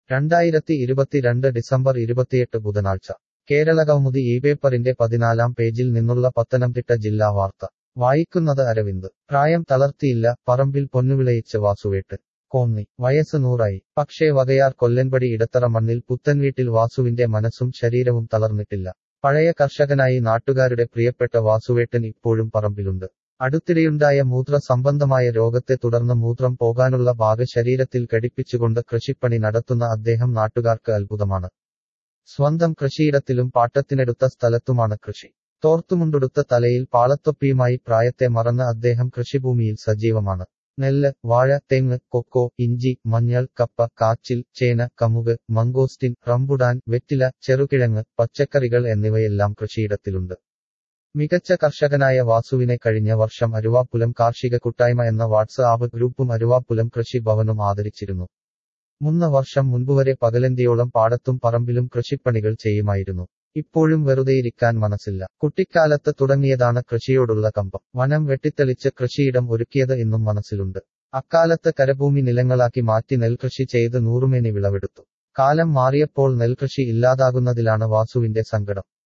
2022 December 28 ബുധനാഴ്ച കേരളകൗമുദി ഈ പേപ്പറിന്റെ 14-ാം പേജിൽ നിന്നുള്ള പത്തനംതിട്ട ജില്ലാ വാർത്ത വായിക്കുന്നത് അരവിന്ദ്. പ്രായം തളർത്തിയില്ല, പറമ്പിൽ പൊന്നുവിളയിച്ച് വാസുവേട്ടൻ. കോന്നി. വയസ്സ് 100 പക്ഷേ വകയാർ കൊല്ലൻപടി ഇടത്തറ മണ്ണിൽ പുത്തൻവീട്ടിൽ വാസുവിന്റെ മനസ്സും ശരീരവും തളർന്നിട്ടില്ല. പഴയ കർഷകനായി നാട്ടുകാരുടെ പ്രിയപ്പെട്ട വാസുവേട്ടൻ ഇപ്പോഴും പറമ്പിലുണ്ട്. അടുത്തിടെയുണ്ടായ മൂത്ര സംബന്ധമായ രോഗത്തെ തുടർന്ന് മൂത്രം പോകാനുള്ള ബാഗ് ശരീരത്തിൽ ഘടിപ്പിച്ചുകൊണ്ട് കൃഷിപ്പണി നടത്തുന്ന അദ്ദേഹം നാട്ടുകാർക്ക് അത്ഭുതമാണ്. സ്വന്തം കൃഷിയിടത്തിലും പാട്ടത്തിനെടുത്ത സ്ഥലത്തുമാണ് കൃഷി. തോർത്തുമുണ്ടുടുത്ത തലയിൽ പാളത്തൊപ്പിയുമായി പ്രായത്തെ മറന്ന് അദ്ദേഹം കൃഷിഭൂമിയിൽ സജീവമാണ്. നെല്ല്, വാഴ, തെങ്ങ്, കൊക്കോ, ഇഞ്ചി, മഞ്ഞൾ, കപ്പ, കാച്ചിൽ, ചേന, കമുക്, മംഗോസ്റ്റിൻ, റംബുടാൻ, വെറ്റില, ചെറുകിഴങ്ങ്, പച്ചക്കറികൾ എന്നിവയെല്ലാം കൃഷിയിടത്തിലുണ്ട്. മികച്ച കർഷകനായ വാസുവിനെ കഴിഞ്ഞ വർഷം അരുവാപ്പുലം കാർഷിക കൂട്ടായ്മ എന്ന വാട്സ്ആപ്പ് ഗ്രൂപ്പും അരുവാപ്പുലം കൃഷി ഭവനും ആദരിച്ചിരുന്നു. 3 വർഷം മുൻപുവരെ പകലന്തിയോളം പാടത്തും പറമ്പിലും കൃഷിപ്പണികൾ ചെയ്യുമായിരുന്നു. ഇപ്പോഴും വെറുതെയിരിക്കാൻ മനസ്സില്ല. കുട്ടിക്കാലത്ത് തുടങ്ങിയതാണ് കൃഷിയോടുള്ള കമ്പം. വനം വെട്ടിത്തെളിച്ച് കൃഷിയിടം ഒരുക്കിയത് ഇന്നും മനസ്സിലുണ്ട്. അക്കാലത്ത് കരഭൂമി നിലങ്ങളാക്കി മാറ്റി നെൽകൃഷി ചെയ്ത് നൂറുമേനി വിളവെടുത്തു. കാലം മാറിയപ്പോൾ നെൽകൃഷി ഇല്ലാതാകുന്നതിലാണ് വാസുവിന്റെ സങ്കടം.